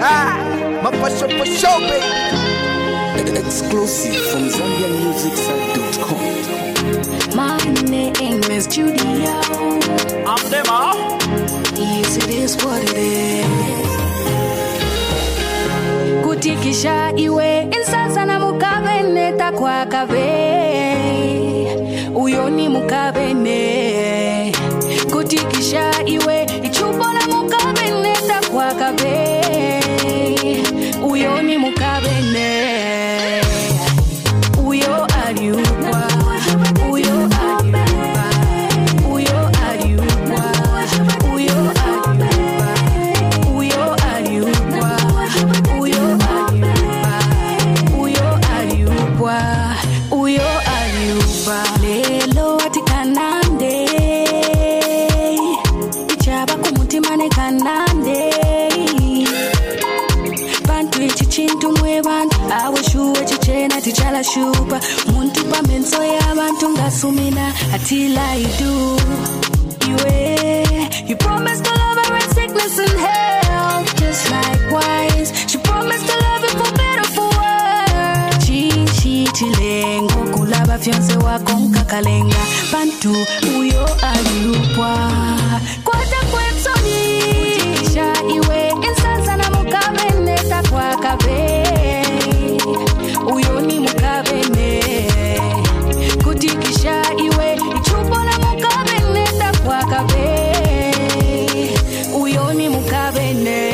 My passion for show, baby. Exclusive from ZambianMusicSite.com. My name is Judio. I'm them all. Yes, it is what it is. Kutikisha iwe insasa na mukabene takwa kabe. Uyoni mukabene. Kutikisha iwe ichupo na mukabene takwa kabe. Uyoni mukabene. Uyo aliuwa. Uyo aliuwa. Uyo aliuwa. Uyo aliuwa. Uyo aliuwa. Uyo aliuwa. Uyo aliuwa. Uyo aliuwa. Lelo atikanande. Ichaba kumutima ne kanande. Bantu echichintu mwe bantu aweshuwe chichena tichala shupa muntu pamenso y'abantu ngasumina atila idu iwe you promised to love her in sickness and health just likewise she promised to love you for better for worse chilengo kulaba fiance wako nkakalenga bantu uyo aliupwa kwata kwetsoni kutikisha iwe insansa na mukabene takwa kabe uyoni mukabene kutikisha iwe ichupo na mukabene takwa kabe uyoni mukabene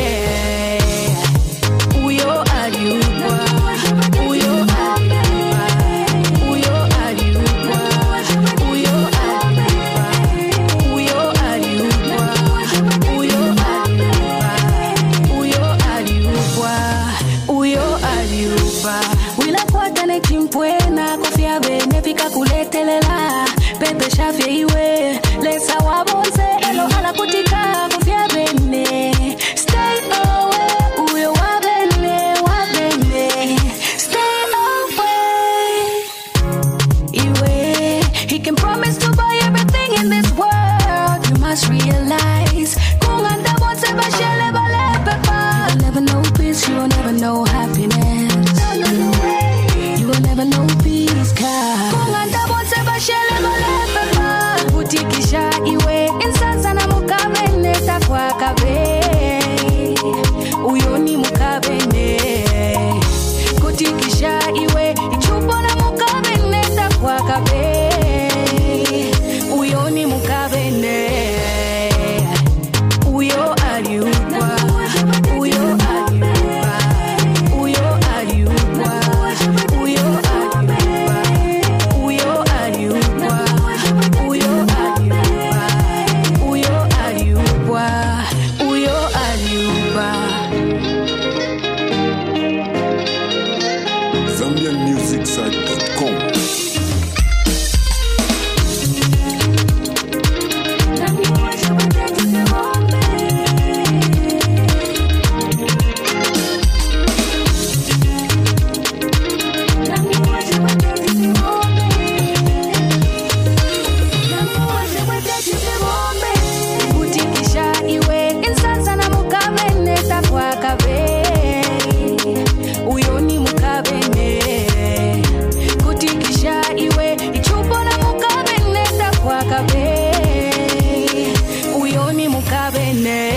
uyo aliuwa uyo aliuwa uyo aliuwa uyo aliuwa uyo aliuwa uyo aliuwa uyo aliuwa uyo aliuwa wila kwatane chimpwena kofia bene fika kuletelela pepe shafye iwe lesa wabonse elo ala kutika kofia bene stay away uyo wabene stay away iwe he can promise to buy everything in this world you must realize kunganda bonse bashele balepepa you'll never know peace you'll never know happiness you will never know peace kunganda bonse bashele balepepa kutikisha iwe insansa na mukabene takwa kabe uyoni mukabene kutikisha iwe ichupo na mukabene takwa kabe uyoni mukabene uyo aliuwa uyo aliuwa uyo aliuwa uyo aliuwa uyo aliuwa uyo aliuwa uyo aliuwa uyo aliuwa ZambianMusicSite.com. kutikisha iwe insansa na mukabene takwa kabe uyoni mukabene kutikisha iwe ichupo na mukabene takwa kabe uyoni mukabene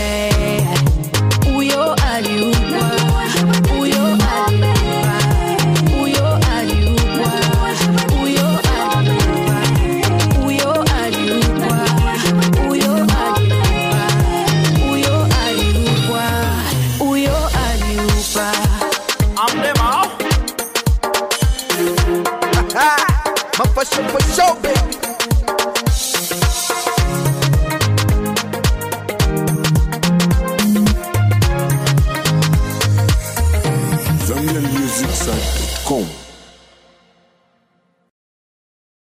uyo aliuwa uyo aliuwa uyo aliuwa uyo aliuwa uyo aliuwa uyo aliuwa uyo aliuwa uyo aliuwa I'm them all. My passion for show, baby.